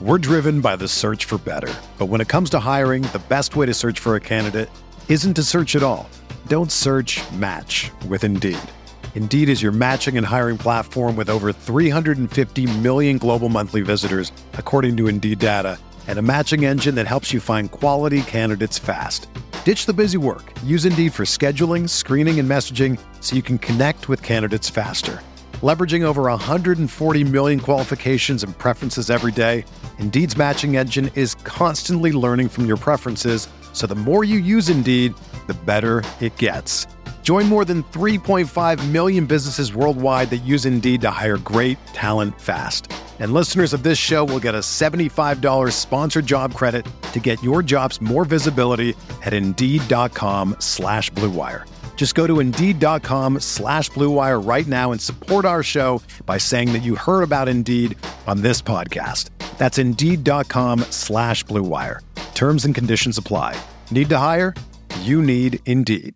We're driven by the search for better. But when it comes to hiring, the best way to search for a candidate isn't to search at all. Don't search, match with Indeed. Indeed is your matching and hiring platform with over 350 million global monthly visitors, according to Indeed data, and a matching engine that helps you find quality candidates fast. Ditch the busy work. Use Indeed for scheduling, screening, and messaging so you can connect with candidates faster. Leveraging over 140 million qualifications and preferences every day, Indeed's matching engine is constantly learning from your preferences, so the more you use Indeed, the better it gets. Join more than 3.5 million businesses worldwide that use Indeed to hire great talent fast. And listeners of this show will get a $75 sponsored job credit to get your jobs more visibility at Indeed.com/Blue Wire. Just go to Indeed.com/Blue Wire right now and support our show by saying that you heard about Indeed on this podcast. That's Indeed.com/Blue Wire. Terms and conditions apply. Need to hire? You need Indeed.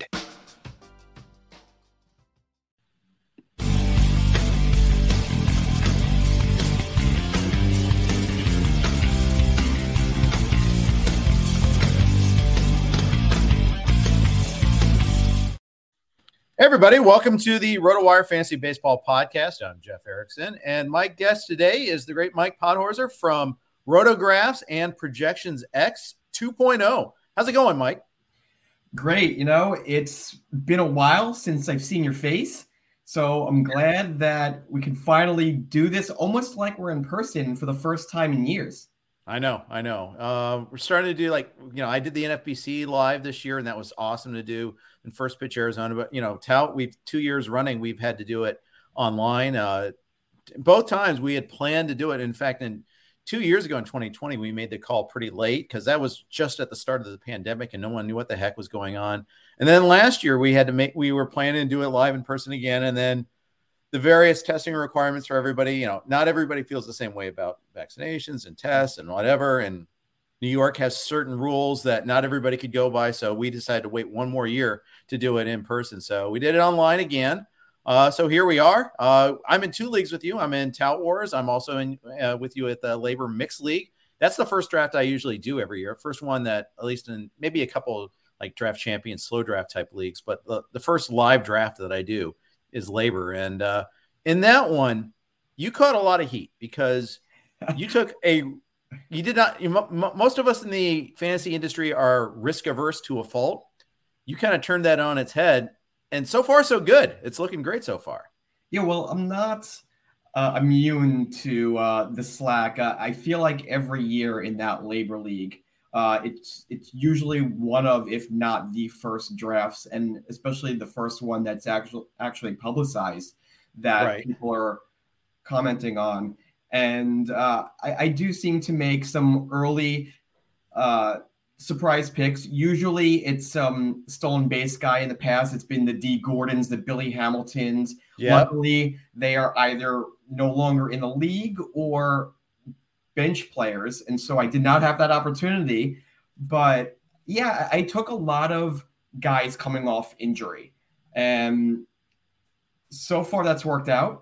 Hey everybody, welcome to the RotoWire Fantasy Baseball Podcast. I'm Jeff Erickson, and my guest today is the great Mike Podhorzer from Rotographs and Projections X 2.0. How's it going, Mike? Great. It's been a while since I've seen your face, so I'm glad that we can finally do this almost like we're in person for the first time in years. I know. We're starting to do I did the NFBC live this year, and that was awesome to do in First Pitch Arizona. But, we've 2 years running, we've had to do it online. Both times we had planned to do it. In fact, 2 years ago in 2020, we made the call pretty late because that was just at the start of the pandemic and no one knew what the heck was going on. And then last year we were planning to do it live in person again. And then the various testing requirements for everybody, not everybody feels the same way about vaccinations and tests and whatever. And New York has certain rules that not everybody could go by. So we decided to wait one more year to do it in person. So we did it online again. So here we are. I'm in 2 leagues with you. I'm in Tout Wars. I'm also in with you at the Labor Mixed League. That's the first draft I usually do every year. First one that, at least in maybe a couple like Draft Champion, slow draft type leagues. But the first live draft that I do is Labor. And in that one, you caught a lot of heat because you took most of us in the fantasy industry are risk averse to a fault. You kind of turned that on its head, and so far so good. It's looking great so far. Yeah, well, I'm not immune to the slack. I feel like every year in that Labor League, it's usually one of, if not the first drafts, and especially the first one that's actually publicized that people are commenting on. And I do seem to make some early surprise picks. Usually it's stolen base guy. In the past, it's been the D. Gordons, the Billy Hamiltons. Yep. Luckily, they are either no longer in the league or bench players. And so I did not have that opportunity. But yeah, I took a lot of guys coming off injury. And so far that's worked out.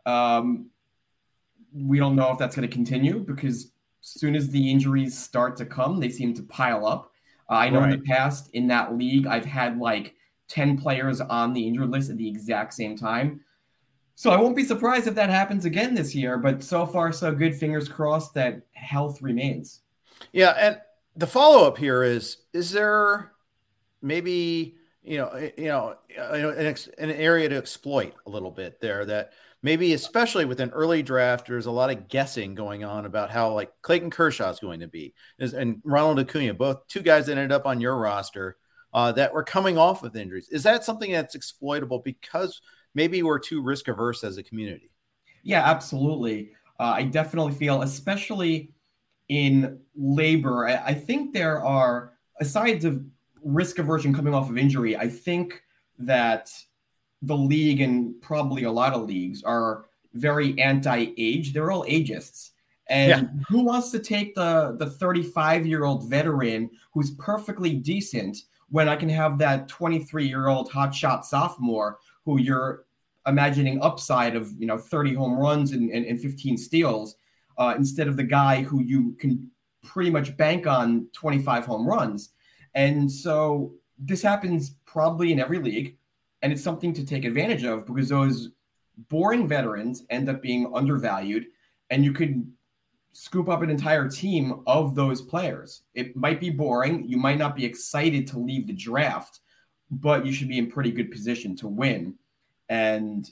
We don't know if that's going to continue because as soon as the injuries start to come, they seem to pile up. I know in the past in that league, I've had like 10 players on the injured list at the exact same time. So I won't be surprised if that happens again this year, but so far so good. Fingers crossed that health remains. Yeah. And the follow-up here is there maybe, an area to exploit a little bit there that maybe, especially with an early draft, there's a lot of guessing going on about how like Clayton Kershaw is going to be and Ronald Acuna, both 2 guys that ended up on your roster that were coming off with injuries. Is that something that's exploitable because maybe we're too risk averse as a community? Yeah, absolutely. I definitely feel, especially in Labor, I think there are, aside of risk aversion coming off of injury, I think that the league and probably a lot of leagues are very anti-age. They're all ageists. And who wants to take the 35-year-old veteran who's perfectly decent when I can have that 23-year-old hotshot sophomore who you're imagining upside of 30 home runs and 15 steals? instead of the guy who you can pretty much bank on 25 home runs. And so this happens probably in every league, and it's something to take advantage of because those boring veterans end up being undervalued, and you could scoop up an entire team of those players. It might be boring. You might not be excited to leave the draft, but you should be in pretty good position to win and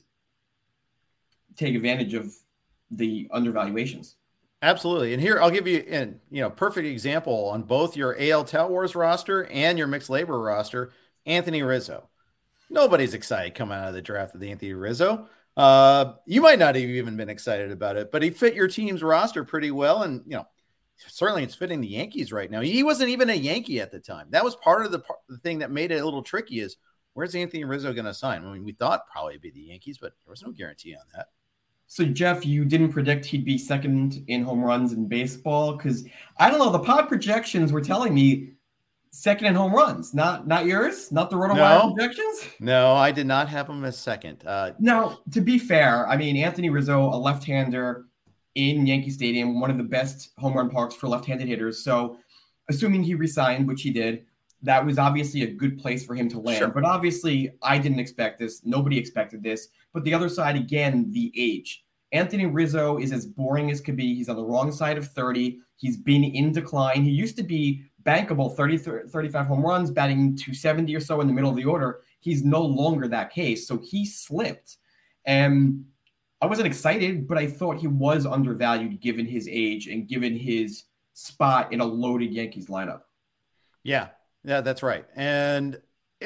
take advantage of the undervaluations. Absolutely. And here I'll give you perfect example on both your AL Tout Wars roster and your mixed labor roster, Anthony Rizzo. Nobody's excited coming out of the draft with Anthony Rizzo. You might not have even been excited about it, but he fit your team's roster pretty well. And, certainly it's fitting the Yankees right now. He wasn't even a Yankee at the time. That was part of the thing that made it a little tricky is where's Anthony Rizzo going to sign? I mean, we thought probably it'd be the Yankees, but there was no guarantee on that. So, Jeff, you didn't predict he'd be second in home runs in baseball? Because, I don't know, the pod projections were telling me second in home runs. Not yours? Not the RotoWire projections? No, I did not have him as second. Now, to be fair, I mean, Anthony Rizzo, a left-hander in Yankee Stadium, one of the best home run parks for left-handed hitters. So, assuming he resigned, which he did, that was obviously a good place for him to land. Sure. But obviously, I didn't expect this. Nobody expected this. But the other side, again, the age. Anthony Rizzo is as boring as could be. He's on the wrong side of 30. He's been in decline. He used to be bankable, 35 home runs, batting 270 or so in the middle of the order. He's no longer that case. So he slipped. And I wasn't excited, but I thought he was undervalued given his age and given his spot in a loaded Yankees lineup. Yeah, that's right. And,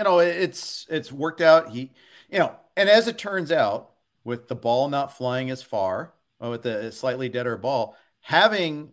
it's worked out. And as it turns out, with the ball not flying as far, with the slightly deader ball, having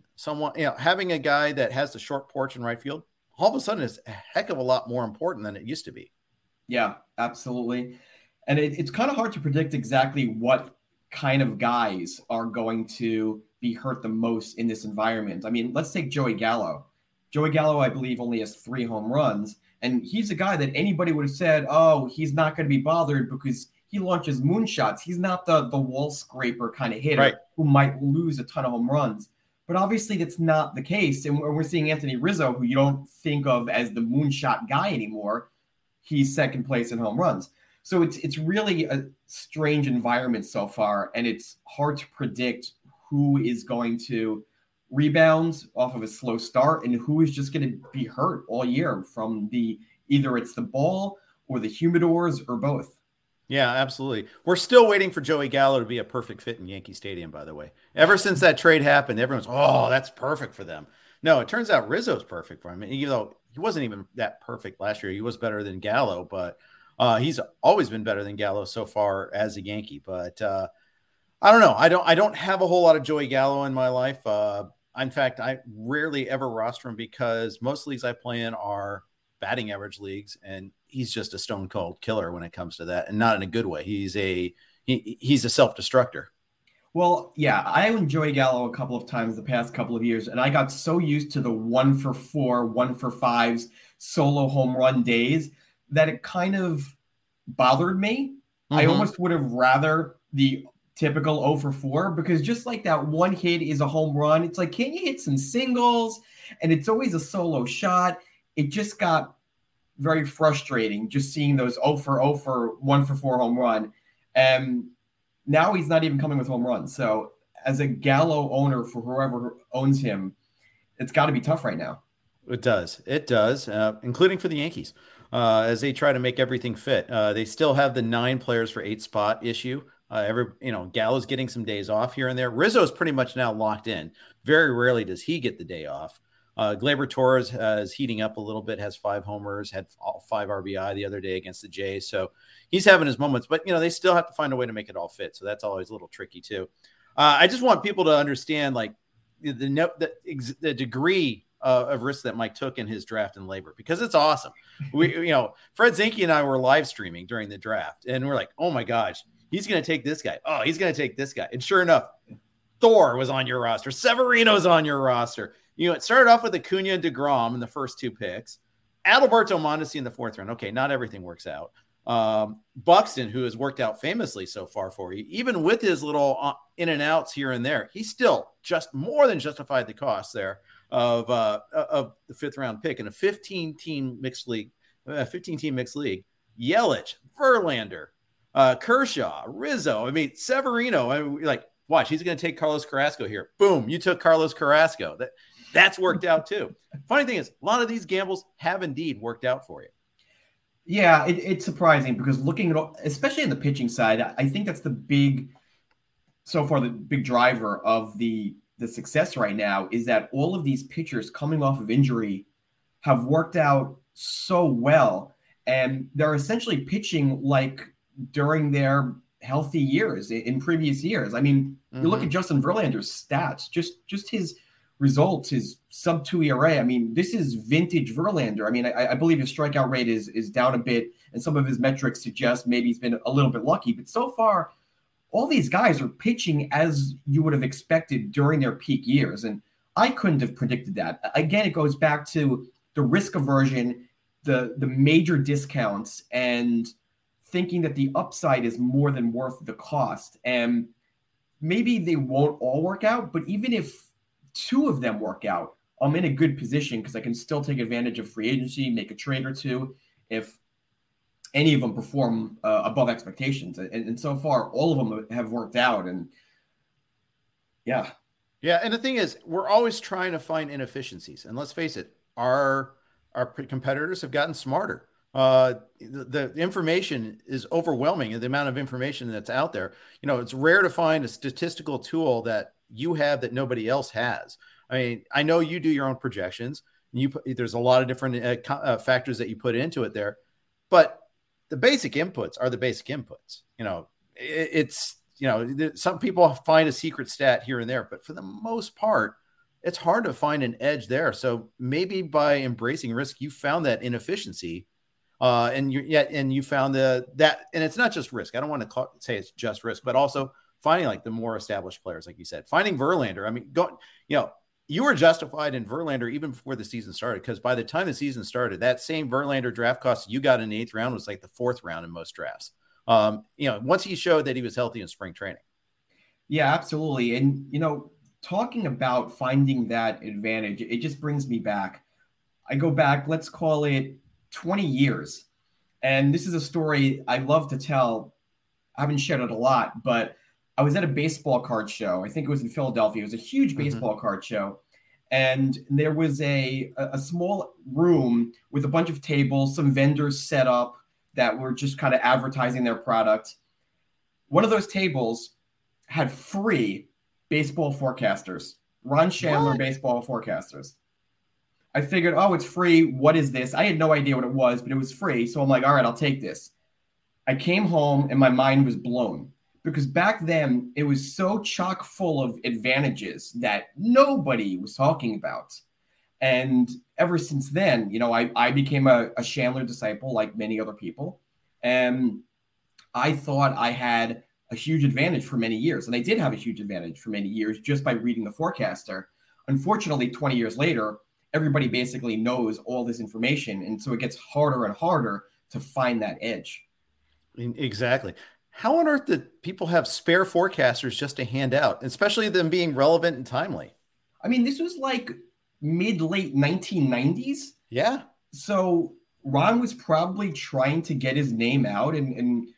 a guy that has the short porch in right field, all of a sudden is a heck of a lot more important than it used to be. Yeah, absolutely. And it's kind of hard to predict exactly what kind of guys are going to be hurt the most in this environment. I mean, let's take Joey Gallo. Joey Gallo, I believe, only has 3 home runs. And he's a guy that anybody would have said, oh, he's not going to be bothered because he launches moonshots. He's not the wall scraper kind of hitter who might lose a ton of home runs. But obviously that's not the case. And we're seeing Anthony Rizzo, who you don't think of as the moonshot guy anymore. He's second place in home runs. So it's really a strange environment so far. And it's hard to predict who is going to rebound off of a slow start and who is just going to be hurt all year from either it's the ball or the humidors or both. Yeah, absolutely. We're still waiting for Joey Gallo to be a perfect fit in Yankee Stadium, by the way. Ever since that trade happened, everyone's, that's perfect for them. No, it turns out Rizzo's perfect for him. And even though he wasn't even that perfect last year, he was better than Gallo, but he's always been better than Gallo so far as a Yankee. But I don't know. I don't have a whole lot of Joey Gallo in my life. In fact, I rarely ever roster him because most leagues I play in are batting average leagues, and he's just a stone cold killer when it comes to that, and not in a good way. He's a self-destructor. Well, yeah, I owned Joey Gallo a couple of times the past couple of years, and I got so used to the 1-for-4, 1-for-5s solo home run days that it kind of bothered me. Mm-hmm. I almost would have rather the typical 0-for-4 because just like that one hit is a home run, it's like, can you hit some singles? And it's always a solo shot. It just got very frustrating just seeing those 0-for-0 1-for-4 home run. And now he's not even coming with home runs. So as a Gallo owner for whoever owns him, it's got to be tough right now. It does, including for the Yankees as they try to make everything fit. They still have the 9 players for 8 spot issue. Gallo's getting some days off here and there. Rizzo's pretty much now locked in. Very rarely does he get the day off. Gleyber Torres is heating up a little bit, has 5 homers, had 5 RBI the other day against the Jays. So he's having his moments, but they still have to find a way to make it all fit. So that's always a little tricky too. I just want people to understand like the degree of risk that Mike took in his draft in labor, because it's awesome. Fred Zinke and I were live streaming during the draft and we're like, oh my gosh, he's going to take this guy. Oh, he's going to take this guy. And sure enough, Thor was on your roster. Severino's on your roster. It started off with Acuna and DeGrom in the first 2 picks. Adalberto Mondesi in the 4th round. Okay, not everything works out. Buxton, who has worked out famously so far for you, even with his little in and outs here and there, he still just more than justified the cost there of the 5th round pick in a 15-team mixed league. Yelich, Verlander, Kershaw, Rizzo. I mean, Severino. I mean, like, watch, he's going to take Carlos Carrasco here. Boom, you took Carlos Carrasco. That's worked out too. Funny thing is, a lot of these gambles have indeed worked out for you. Yeah, it's surprising because looking at, especially in the pitching side, I think that's the big driver of the success right now is that all of these pitchers coming off of injury have worked out so well, and they're essentially pitching like during their healthy years in previous years. I mean, you look at Justin Verlander's stats, just his results, his sub-2 ERA. I mean, this is vintage Verlander. I mean, I believe his strikeout rate is down a bit, and some of his metrics suggest maybe he's been a little bit lucky. But so far, all these guys are pitching as you would have expected during their peak years, and I couldn't have predicted that. Again, it goes back to the risk aversion, the major discounts, and thinking that the upside is more than worth the cost. And maybe they won't all work out, but even if 2 of them work out, I'm in a good position because I can still take advantage of free agency, make a trade or 2 if any of them perform above expectations. And so far, all of them have worked out. And yeah. Yeah. And the thing is, we're always trying to find inefficiencies. And let's face it, our competitors have gotten smarter. The information is overwhelming, the amount of information that's out there. You know, it's rare to find a statistical tool that you have that nobody else has. I mean, I know you do your own projections. There's a lot of different factors that you put into it there, but the basic inputs are the basic inputs. You know, some people find a secret stat here and there, but for the most part, it's hard to find an edge there. So maybe by embracing risk, you found that inefficiency. And you found that, and it's not just risk. I don't want to say it's just risk, but also finding like the more established players, like you said, finding Verlander. I mean, you were justified in Verlander even before the season started, because by the time the season started, that same Verlander draft cost you got in the 8th round was like the 4th round in most drafts. Once he showed that he was healthy in spring training. Yeah, absolutely. And, talking about finding that advantage, it just brings me back. I go back, let's call it 20 years. And this is a story I love to tell. I haven't shared it a lot, but I was at a baseball card show. I think it was in Philadelphia. It was a huge baseball card show. And there was a small room with a bunch of tables, some vendors set up that were just kind of advertising their product. One of those tables had free baseball forecasters, Ron Shandler baseball forecasters. I figured, it's free. What is this? I had no idea what it was, but it was free. So I'm like, all right, I'll take this. I came home and my mind was blown because back then it was so chock full of advantages that nobody was talking about. And ever since then, I became a Chandler disciple like many other people. And I thought I had a huge advantage for many years. And I did have a huge advantage for many years just by reading the forecaster. Unfortunately, 20 years later, everybody basically knows all this information. And so it gets harder and harder to find that edge. Exactly. How on earth did people have spare forecasters just to hand out, especially them being relevant and timely? I mean, this was like mid-late 1990s. Yeah. So Ron was probably trying to get his name out and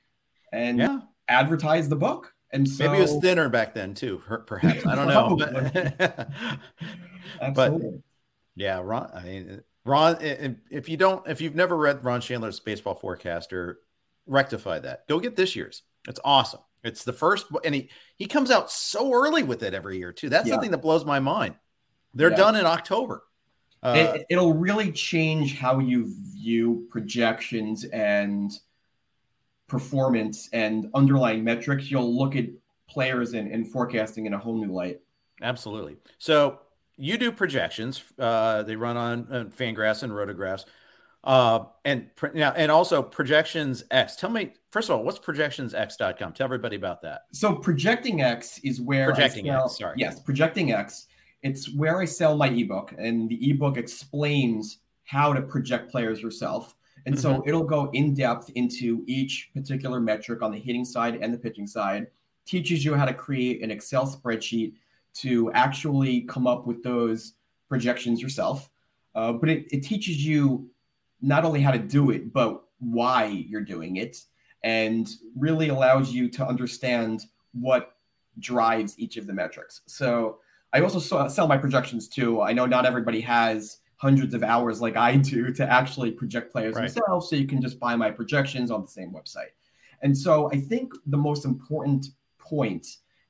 advertise the book. And so maybe it was thinner back then too, perhaps. I don't know. Absolutely. But yeah, Ron, if you've never read Ron Chandler's Baseball Forecaster, rectify that. Go get this year's. It's awesome. It's the first, and he comes out so early with it every year too. That's something that blows my mind. They're done in October. It'll really change how you view projections and performance and underlying metrics. You'll look at players and forecasting in a whole new light. Absolutely. So you do projections. They run on Fangraphs and Rotographs. And also Projections X. Tell me, first of all, what's projectionsx.com? Tell everybody about that. So Projecting X is where Projecting X. It's where I sell my ebook, and the ebook explains how to project players yourself. And so it'll go in depth into each particular metric on the hitting side and the pitching side, teaches you how to create an Excel spreadsheet to actually come up with those projections yourself. But it teaches you not only how to do it, but why you're doing it, and really allows you to understand what drives each of the metrics. So I also sell my projections too. I know not everybody has hundreds of hours like I do to actually project players themselves. So you can just buy my projections on the same website. And so I think the most important point,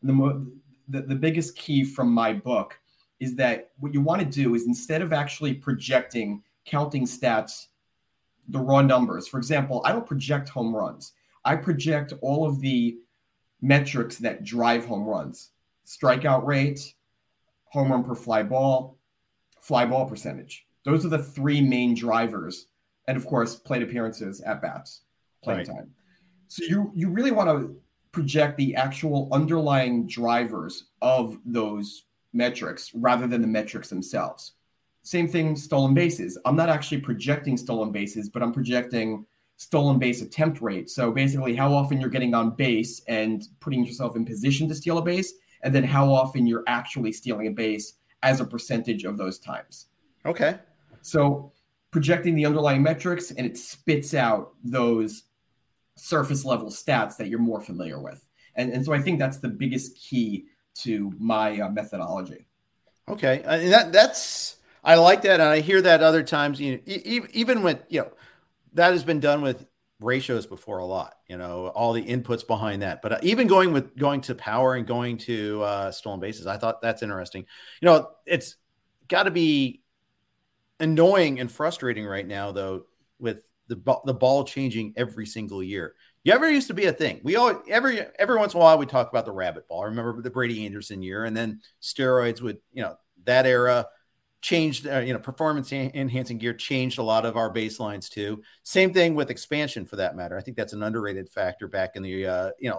the biggest key from my book is that what you want to do is, instead of actually projecting, counting stats, the raw numbers. For example, I don't project home runs. I project all of the metrics that drive home runs: strikeout rate, home run per fly ball percentage. Those are the three main drivers. And of course, plate appearances, at bats, playing time. So you really want to project the actual underlying drivers of those metrics rather than the metrics themselves. Same thing, stolen bases. I'm not actually projecting stolen bases, but I'm projecting stolen base attempt rate. So basically how often you're getting on base and putting yourself in position to steal a base, and then how often you're actually stealing a base as a percentage of those times. Okay. So projecting the underlying metrics, and it spits out those surface level stats that you're more familiar with. And so I think that's the biggest key to my methodology. Okay. And that's, I like that. And I hear that other times, even with, that has been done with ratios before a lot, all the inputs behind that. But even going to power and going to stolen bases, I thought that's interesting. It's got to be annoying and frustrating right now, though, with the ball changing every single year. You ever used to be a thing. We all every once in a while we talk about the rabbit ball. I remember the Brady Anderson year, and then steroids would, that era changed, performance enhancing gear changed a lot of our baselines too. Same thing with expansion, for that matter. I think that's an underrated factor back in the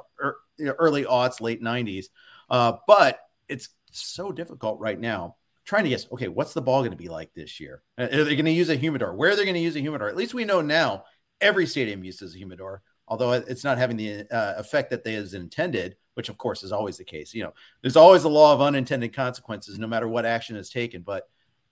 early aughts, late 90s. But it's so difficult right now trying to guess, okay, what's the ball going to be like this year? Are they going to use a humidor? Where are they going to use a humidor? At least we know now every stadium uses a humidor, although it's not having the effect that they is intended, which of course is always the case. There's always a law of unintended consequences, no matter what action is taken. But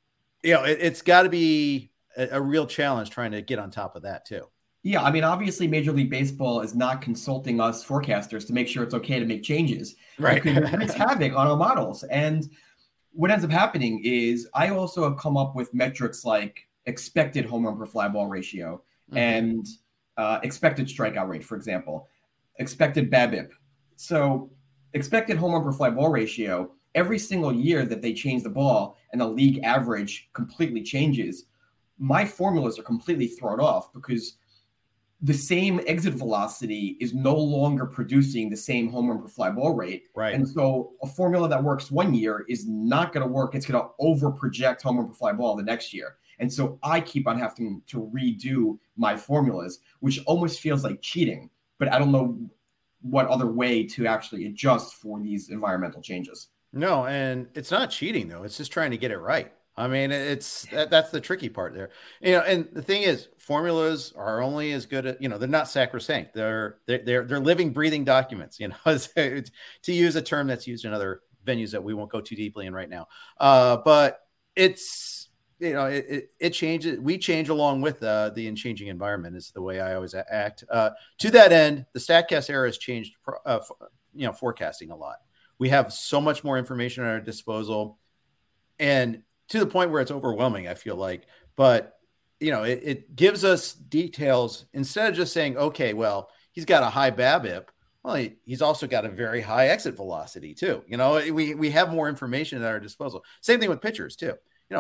it's got to be a real challenge trying to get on top of that too. Yeah, I mean, obviously, Major League Baseball is not consulting us forecasters to make sure it's okay to make changes. Right, it wreaks havoc on our models. And what ends up happening is I also have come up with metrics like expected home run per fly ball ratio and expected strikeout rate, for example, expected BABIP. So expected home run per fly ball ratio, every single year that they change the ball and the league average completely changes, my formulas are completely thrown off because the same exit velocity is no longer producing the same home run per fly ball rate. Right. And so a formula that works one year is not going to work. It's going to over project home run per fly ball the next year. And so I keep on having to redo my formulas, which almost feels like cheating, but I don't know what other way to actually adjust for these environmental changes. No, and it's not cheating though. It's just trying to get it right. I mean, that's the tricky part there. And the thing is, formulas are only as good at, they're not sacrosanct. They're living, breathing documents, to use a term that's used in other venues that we won't go too deeply in right now. But it's, it changes. We change along with the changing environment is the way I always act. To that end, the StatCast era has changed, forecasting a lot. We have so much more information at our disposal, and to the point where it's overwhelming, I feel like. But, it gives us details instead of just saying, okay, well, he's got a high BABIP. Well, he's also got a very high exit velocity too. We have more information at our disposal. Same thing with pitchers too.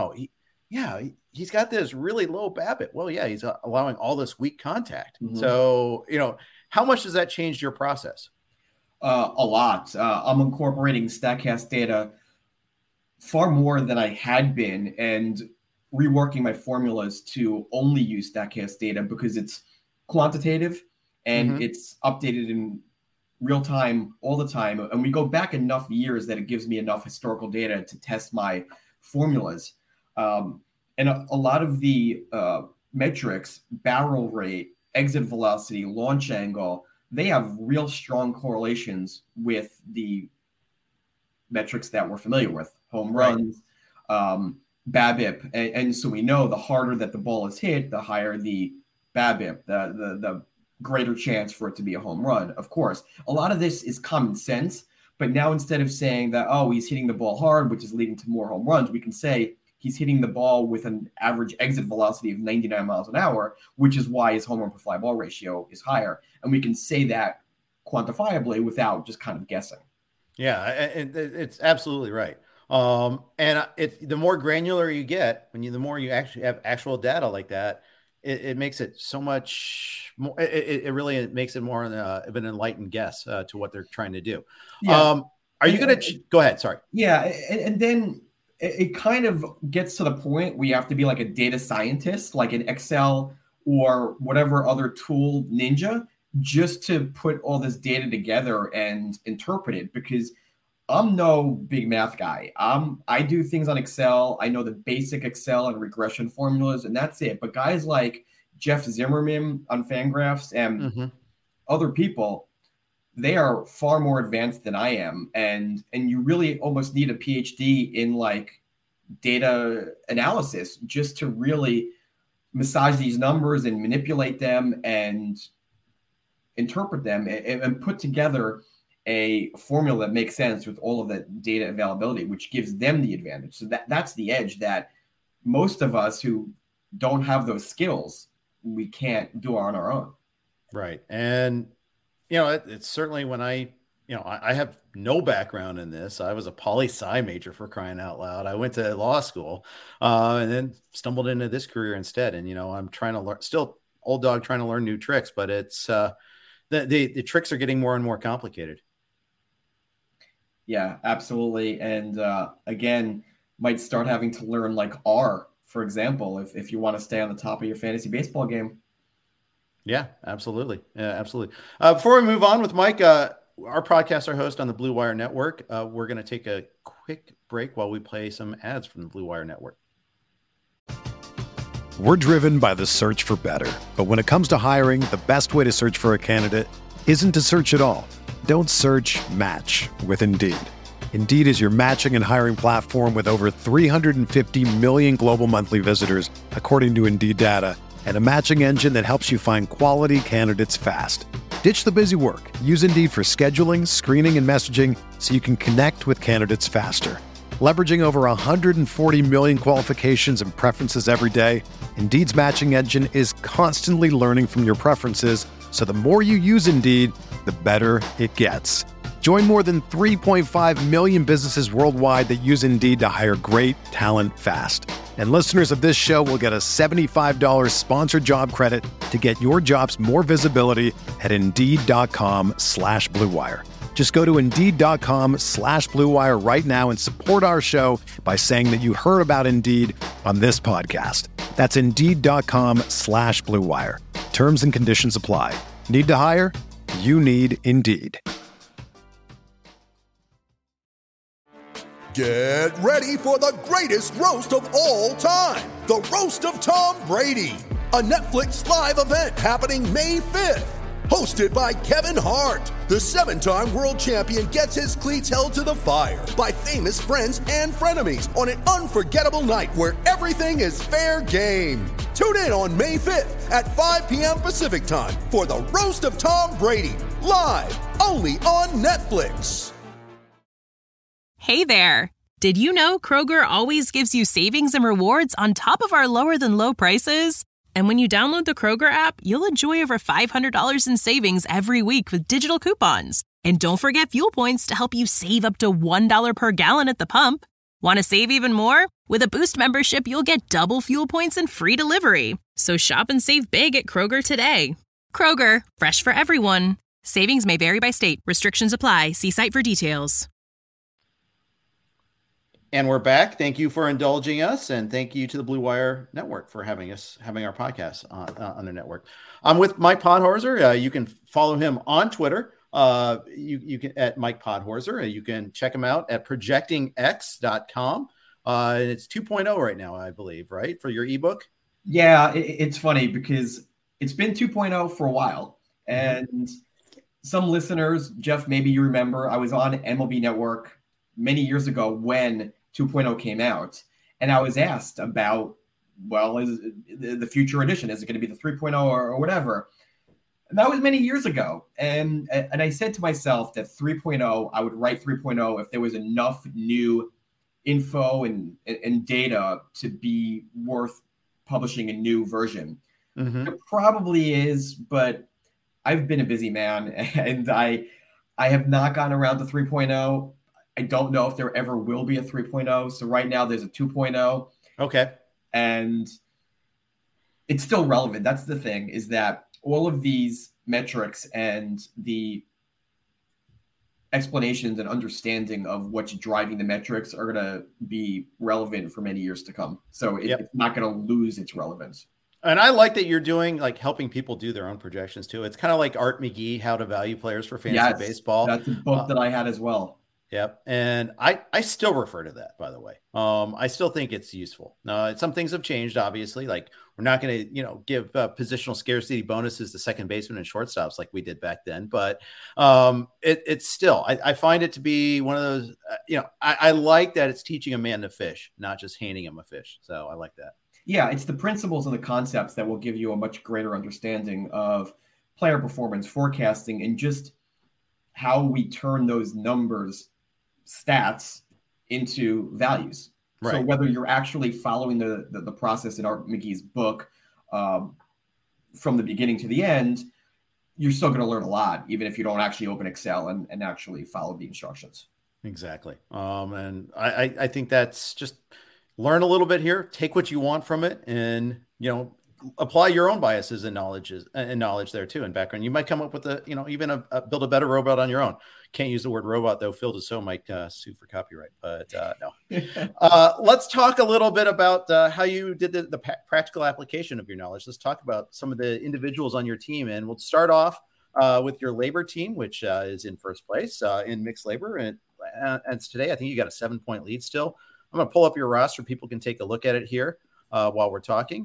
He's got this really low BABIP. Well, yeah, he's allowing all this weak contact. Mm-hmm. So, how much does that change your process? A lot. I'm incorporating StatCast data far more than I had been and reworking my formulas to only use StatCast data because it's quantitative and it's updated in real time all the time. And we go back enough years that it gives me enough historical data to test my formulas. And a lot of the metrics, barrel rate, exit velocity, launch angle, they have real strong correlations with the metrics that we're familiar with, home runs, BABIP. And so we know the harder that the ball is hit, the higher the BABIP, the greater chance for it to be a home run. Of course, a lot of this is common sense, but now instead of saying that, oh, he's hitting the ball hard, which is leading to more home runs, we can say he's hitting the ball with an average exit velocity of 99 miles an hour, which is why his home run per fly ball ratio is higher. And we can say that quantifiably without just kind of guessing. Yeah, it's absolutely right. And the more granular you get, the more you actually have actual data like that, it makes it so much more. It really makes it more of an enlightened guess to what they're trying to do. Yeah. Are you going to go ahead? Sorry. Yeah, and then it kind of gets to the point where you have to be like a data scientist, like an Excel or whatever other tool ninja, just to put all this data together and interpret it, because I'm no big math guy. I do things on Excel. I know the basic Excel and regression formulas, and that's it. But guys like Jeff Zimmerman on Fangraphs and other people, they are far more advanced than I am. And you really almost need a PhD in like data analysis just to really massage these numbers and manipulate them and interpret them and put together a formula that makes sense with all of that data availability, which gives them the advantage. So that's the edge that most of us who don't have those skills, we can't do on our own. Right. And, it's certainly when I have no background in this. I was a poli-sci major, for crying out loud. I went to law school and then stumbled into this career instead. And, I'm trying to learn, still old dog trying to learn new tricks, but it's the tricks are getting more and more complicated. Yeah, absolutely. And again, might start having to learn like R, for example, if you want to stay on the top of your fantasy baseball game. Yeah, absolutely. Yeah, absolutely. Before we move on with Mike, our podcasts are hosted on the Blue Wire Network. We're going to take a quick break while we play some ads from the Blue Wire Network. We're driven by the search for better. But when it comes to hiring, the best way to search for a candidate isn't to search at all. Don't search, match with Indeed. Indeed is your matching and hiring platform with over 350 million global monthly visitors, according to Indeed data, and a matching engine that helps you find quality candidates fast. Ditch the busy work. Use Indeed for scheduling, screening, and messaging so you can connect with candidates faster. Leveraging over 140 million qualifications and preferences every day, Indeed's matching engine is constantly learning from your preferences, so the more you use Indeed, the better it gets. Join more than 3.5 million businesses worldwide that use Indeed to hire great talent fast. And listeners of this show will get a $75 sponsored job credit to get your jobs more visibility at Indeed.com/Blue Wire. Just go to Indeed.com/Blue Wire right now and support our show by saying that you heard about Indeed on this podcast. That's Indeed.com/Blue Wire. Terms and conditions apply. Need to hire? You need Indeed. Get ready for the greatest roast of all time. The Roast of Tom Brady. A Netflix live event happening May 5th. Hosted by Kevin Hart. The 7-time world champion gets his cleats held to the fire by famous friends and frenemies on an unforgettable night where everything is fair game. Tune in on May 5th at 5 p.m. Pacific time for the Roast of Tom Brady. Live only on Netflix. Hey there. Did you know Kroger always gives you savings and rewards on top of our lower than low prices? And when you download the Kroger app, you'll enjoy over $500 in savings every week with digital coupons. And don't forget fuel points to help you save up to $1 per gallon at the pump. Want to save even more? With a Boost membership, you'll get double fuel points and free delivery. So shop and save big at Kroger today. Kroger, fresh for everyone. Savings may vary by state. Restrictions apply. See site for details. And we're back. Thank you for indulging us, and thank you to the Blue Wire Network for having our podcast on the network. I'm with Mike Podhorzer. You can follow him on Twitter. You can at Mike Podhorzer. You can check him out at projectingx.com. And it's 2.0 right now, I believe, right, for your ebook. Yeah, it's funny because it's been 2.0 for a while. And some listeners, Jeff, maybe you remember, I was on MLB Network many years ago when 2.0 came out. And I was asked about, well, is the future edition, is it going to be the 3.0 or whatever? And that was many years ago. And I said to myself that 3.0, I would write 3.0 if there was enough new info and data to be worth publishing a new version. It probably is, but I've been a busy man and I have not gotten around to 3.0. I don't know if there ever will be a 3.0. So right now there's a 2.0. Okay. And it's still relevant. That's the thing, is that all of these metrics and the explanations and understanding of what's driving the metrics are going to be relevant for many years to come. So it's not going to lose its relevance. And I like that you're doing, like, helping people do their own projections too. It's kind of like Art McGee, How to Value Players for Fantasy Baseball. That's a book that I had as well. Yep. And I still refer to that, by the way. I still think it's useful. Some things have changed, obviously. Like, we're not going to, give positional scarcity bonuses to second baseman and shortstops like we did back then. But it's still, I find it to be one of those, I like that it's teaching a man to fish, not just handing him a fish. So I like that. Yeah, it's the principles and the concepts that will give you a much greater understanding of player performance, forecasting, and just how we turn those numbers, stats, into values. Right. So whether you're actually following the process in Art McGee's book from the beginning to the end, you're still going to learn a lot, even if you don't actually open Excel and actually follow the instructions. Exactly. And I think that's just learn a little bit here, take what you want from it, and, apply your own biases and knowledge there too, and background. You might come up with build a better robot on your own. Can't use the word robot though. Phil DeSoe might sue for copyright, but no. Let's talk a little bit about how you did the practical application of your knowledge. Let's talk about some of the individuals on your team, and we'll start off with your labor team, which is in first place in mixed labor. And today, I think you got a 7-point lead still. I'm going to pull up your roster. People can take a look at it here while we're talking.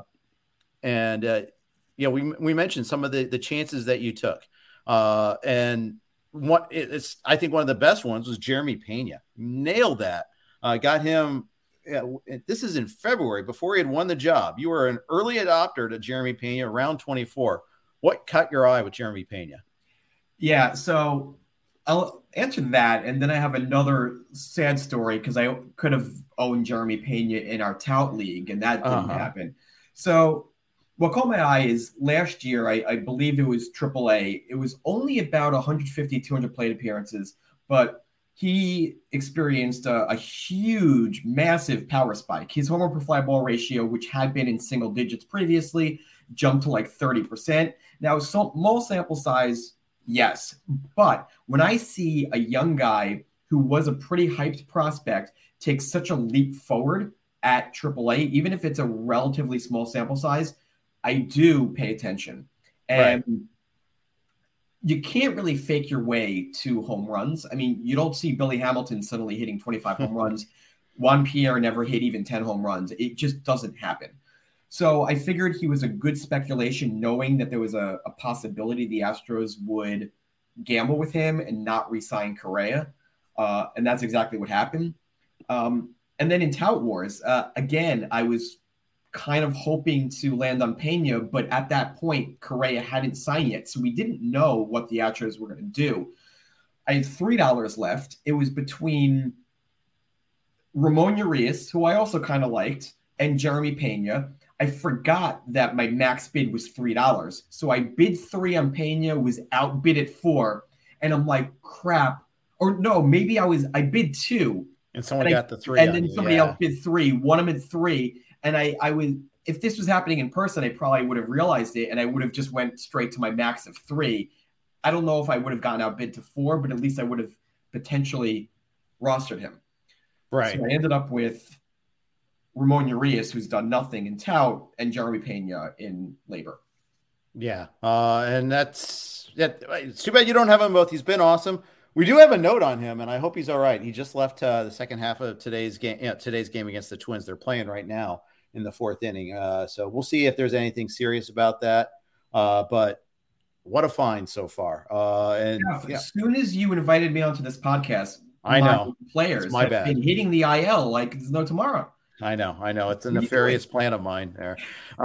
We mentioned some of the chances that you took. And I think one of the best ones was Jeremy Pena. Nailed that. Got him. This is in February, before he had won the job. You were an early adopter to Jeremy Pena, round 24. What caught your eye with Jeremy Pena? Yeah, so I'll answer that, and then I have another sad story because I could have owned Jeremy Pena in our tout league, and that didn't happen. So what caught my eye is last year, I believe it was AAA. It was only about 150, 200 plate appearances, but he experienced a huge, massive power spike. His homer per fly ball ratio, which had been in single digits previously, jumped to like 30%. Now, small sample size, yes. But when I see a young guy who was a pretty hyped prospect take such a leap forward at AAA, even if it's a relatively small sample size, I do pay attention. And you can't really fake your way to home runs. I mean, you don't see Billy Hamilton suddenly hitting 25 home runs. Juan Pierre never hit even 10 home runs. It just doesn't happen. So I figured he was a good speculation, knowing that there was a possibility the Astros would gamble with him and not re-sign Correa. And that's exactly what happened. And then in Tout Wars, again, I was kind of hoping to land on Pena, but at that point, Correa hadn't signed yet. So we didn't know what the Astros were going to do. I had $3 left. It was between Ramon Urias, who I also kind of liked, and Jeremy Pena. I forgot that my max bid was $3. So I bid 3 on Pena, was outbid at 4. And I'm like, crap. Or no, maybe I bid 2. And someone got the 3. And then somebody else bid 3, won him at 3. And I would, if this was happening in person, I probably would have realized it, and I would have just went straight to my max of 3. I don't know if I would have gotten outbid to 4, but at least I would have potentially rostered him. Right. So I ended up with Ramon Urias, who's done nothing in Tout, and Jeremy Pena in labor. Yeah. And it's too bad you don't have them both. He's been awesome. We do have a note on him, and I hope he's all right. He just left the second half of today's game against the Twins. They're playing right now in the fourth inning. So we'll see if there's anything serious about that. But what a find so far. As soon as you invited me onto this podcast, I know players have been hitting the IL like there's no tomorrow. I know. It's a nefarious plan of mine there.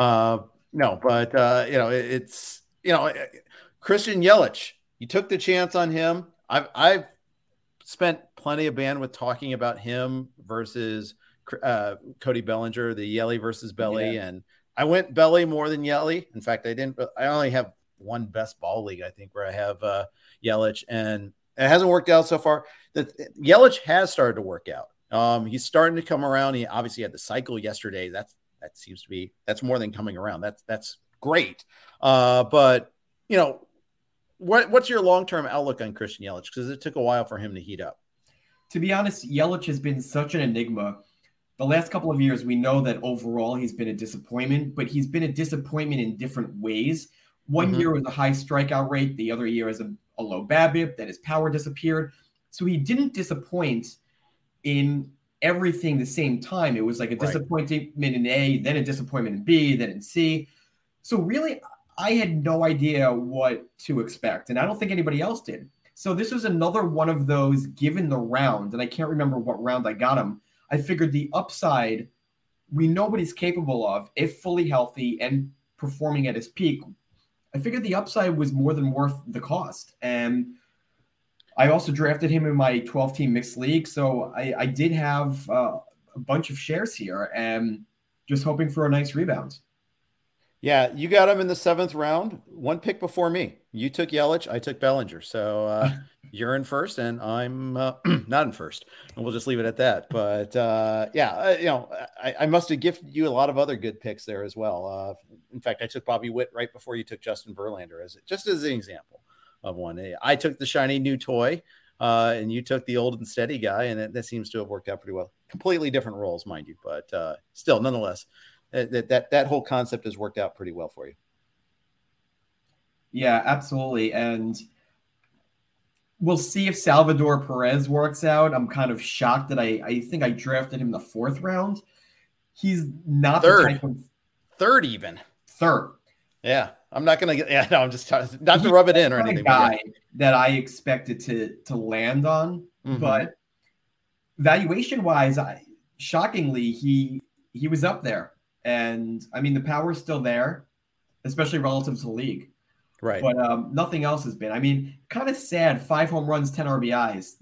It's Christian Yelich. You took the chance on him. I've spent plenty of bandwidth talking about him versus Cody Bellinger, the Yelly versus Belly, and I went Belly more than Yelly. In fact, I only have one best ball league, I think, where I have Yelich, and it hasn't worked out so far. Yelich has started to work out. He's starting to come around. He obviously had the cycle yesterday. That seems to be, that's more than coming around. That's great. But what's your long-term outlook on Christian Yelich? Because it took a while for him to heat up. To be honest, Yelich has been such an enigma. The last couple of years, we know that overall he's been a disappointment, but he's been a disappointment in different ways. One year was a high strikeout rate. The other year is a low BABIP, that his power disappeared. So he didn't disappoint in everything the same time. It was like a disappointment in A, then a disappointment in B, then in C. So really, I had no idea what to expect, and I don't think anybody else did. So this was another one of those, given the round, and I can't remember what round I got him. I figured the upside, we know what he's capable of if fully healthy and performing at his peak. I figured the upside was more than worth the cost. And I also drafted him in my 12-team mixed league. So I did have a bunch of shares here and just hoping for a nice rebound. Yeah, you got him in the 7th round, one pick before me. You took Yelich, I took Bellinger. So you're in first, and I'm not in first. And we'll just leave it at that. But I must have gifted you a lot of other good picks there as well. In fact, I took Bobby Witt right before you took Justin Verlander, as an example of one. I took the shiny new toy, and you took the old and steady guy, and that seems to have worked out pretty well. Completely different roles, mind you, but still, nonetheless. That whole concept has worked out pretty well for you. Yeah, absolutely. And we'll see if Salvador Perez works out. I'm kind of shocked that I think I drafted him the 4th round. He's not third. The type of third even. Third. Yeah. I'm not going to get, I'm just trying not to rub it in or anything. Guy that I expected to land on, but valuation wise, shockingly, he was up there. And I mean, the power is still there, especially relative to the league. Right. But nothing else has been. I mean, kind of sad. 5 home runs, 10 RBIs.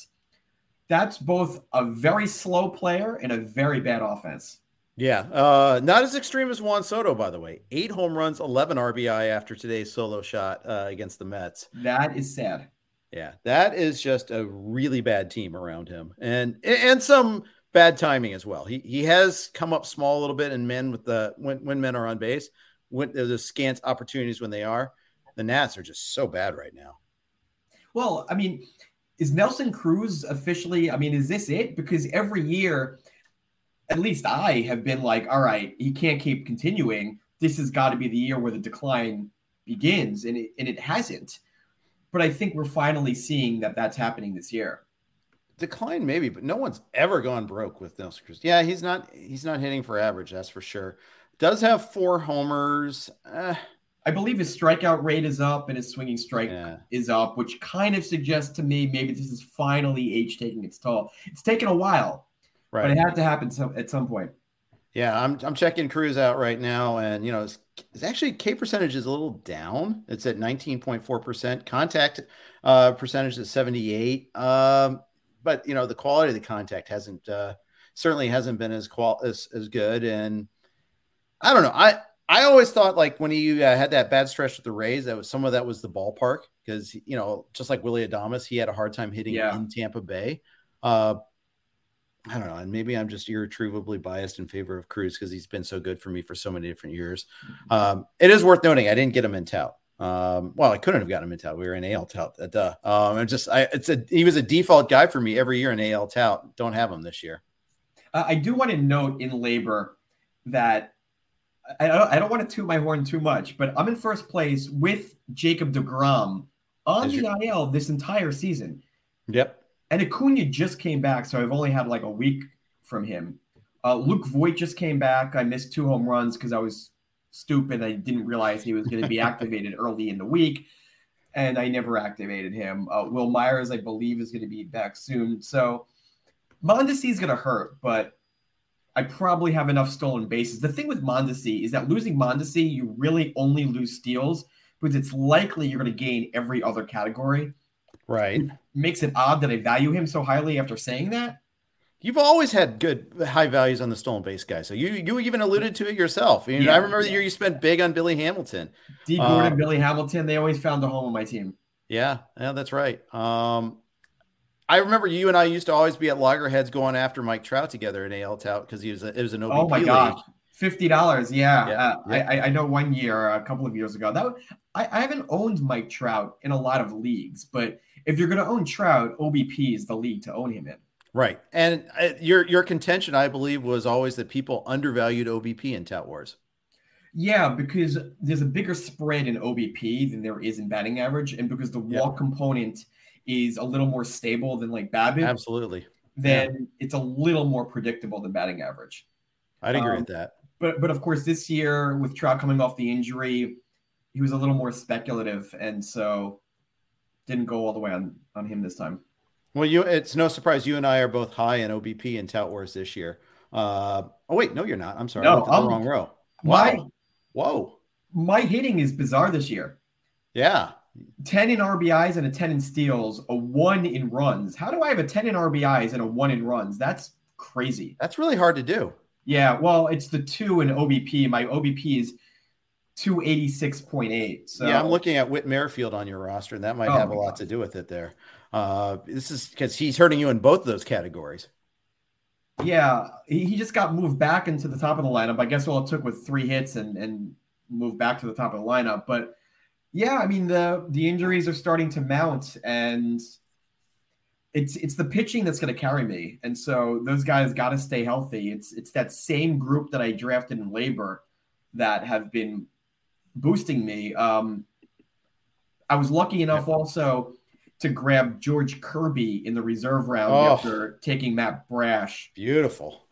That's both a very slow player and a very bad offense. Yeah. Not as extreme as Juan Soto, by the way. 8 home runs, 11 RBI after today's solo shot against the Mets. That is sad. Yeah. That is just a really bad team around him. And some bad timing as well. He has come up small a little bit in men with when men are on base, when there's scant opportunities when they are. The Nats are just so bad right now. Well, I mean, is Nelson Cruz officially, is this it? Because every year, at least I have been like, all right, he can't keep continuing. This has got to be the year where the decline begins, and it hasn't. But I think we're finally seeing that that's happening this year. Decline maybe, but no one's ever gone broke with Nelson Cruz. Yeah, he's not hitting for average, that's for sure. Does have 4 homers. I believe his strikeout rate is up and his swinging strike is up, which kind of suggests to me maybe this is finally age taking its toll. It's taken a while, but it had to happen at some point. Yeah, I'm checking Cruz out right now, and it's actually K percentage is a little down. It's at 19.4%. Contact percentage is 78. But the quality of the contact certainly hasn't been as good. And I don't know. I always thought, like, when he had that bad stretch with the Rays, that was some of that was the ballpark, because just like Willy Adames, he had a hard time hitting in Tampa Bay. I don't know, and maybe I'm just irretrievably biased in favor of Cruz because he's been so good for me for so many different years. It is worth noting I didn't get him in tout. I couldn't have gotten him in tout. We were in AL tout. He was a default guy for me every year in AL tout. Don't have him this year. I do want to note in labor that I don't want to toot my horn too much, but I'm in first place with Jacob deGrom on the IL this entire season. Yep. And Acuna just came back, so I've only had like a week from him. Luke Voigt just came back. I missed 2 home runs because I was stupid. I didn't realize he was going to be activated early in the week, and I never activated him. Will Myers, I believe, is going to be back soon. So Mondesi is going to hurt, but I probably have enough stolen bases. The thing with Mondesi is that losing Mondesi, you really only lose steals because it's likely you're going to gain every other category. Right. It makes it odd that I value him so highly after saying that. You've always had good high values on the stolen base guy. So you even alluded to it yourself. I remember the year you spent big on Billy Hamilton. D. Gordon, Billy Hamilton, they always found a home on my team. Yeah, that's right. I remember you and I used to always be at loggerheads going after Mike Trout together in AL Tout because it was an OBP Oh my gosh. league. $50. Yeah. Yeah. I know one year, a couple of years ago, I haven't owned Mike Trout in a lot of leagues, but if you're going to own Trout, OBP is the league to own him in. Right. And your contention, I believe, was always that people undervalued OBP in Tout Wars. Yeah, because there's a bigger spread in OBP than there is in batting average. And because the walk component is a little more stable than like BABIP. Absolutely. Then it's a little more predictable than batting average. I'd agree with that. But of course, this year with Trout coming off the injury, he was a little more speculative. And so didn't go all the way on him this time. Well, it's no surprise you and I are both high in OBP and Tout Wars this year. Oh, wait, no, you're not. I'm sorry. No, I the wrong row. Wow. Whoa. My hitting is bizarre this year. Yeah. 10 in RBIs and a 10 in steals, a 1 in runs. How do I have a 10 in RBIs and a 1 in runs? That's crazy. That's really hard to do. Yeah, well, it's the 2 in OBP. My OBP is 286.8. So yeah, I'm looking at Whit Merrifield on your roster, and that might have a lot to do with it there. This is because he's hurting you in both of those categories. Yeah, he just got moved back into the top of the lineup. I guess all it took was 3 hits and moved back to the top of the lineup. But yeah, I mean the injuries are starting to mount, and it's the pitching that's going to carry me. And so those guys got to stay healthy. It's that same group that I drafted in labor that have been boosting me. I was lucky enough also to grab George Kirby in the reserve round after taking Matt Brash. Beautiful.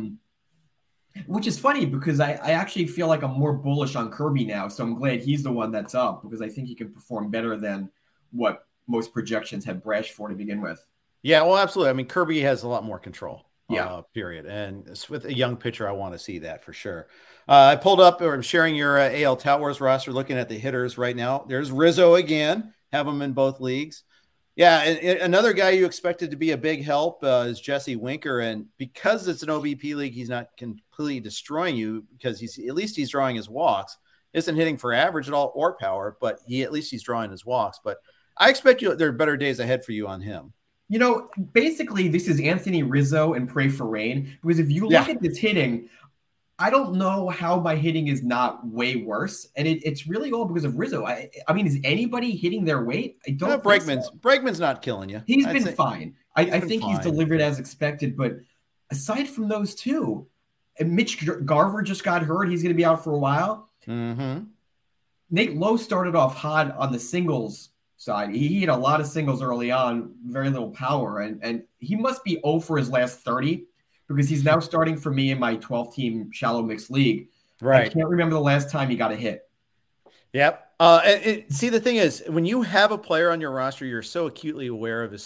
Which is funny because I actually feel like I'm more bullish on Kirby now. So I'm glad he's the one that's up because I think he can perform better than what most projections had Brash for to begin with. Yeah, well, absolutely. I mean, Kirby has a lot more control. Yeah. Period. And with a young pitcher, I want to see that for sure. I pulled up, or I'm sharing your AL Tout Wars roster, looking at the hitters right now. There's Rizzo again. Have him in both leagues. Yeah, and another guy you expected to be a big help is Jesse Winker, and because it's an OBP league, he's not completely destroying you because he's drawing his walks. Isn't hitting for average at all or power, but he's drawing his walks. But I expect there are better days ahead for you on him. You know, basically, this is Anthony Rizzo and pray for rain because if you look at this hitting, I don't know how my hitting is not way worse, and it's really all because of Rizzo. I mean, is anybody hitting their weight? I don't. Bregman's not killing you. He's been fine. I think he's delivered as expected. But aside from those two, and Mitch Garver just got hurt. He's going to be out for a while. Mm-hmm. Nate Lowe started off hot on the singles side. He hit a lot of singles early on, very little power, and he must be 0 for his last 30. Because he's now starting for me in my 12-team shallow mixed league. Right. I can't remember the last time he got a hit. Yep. See, the thing is, when you have a player on your roster, you're so acutely aware of his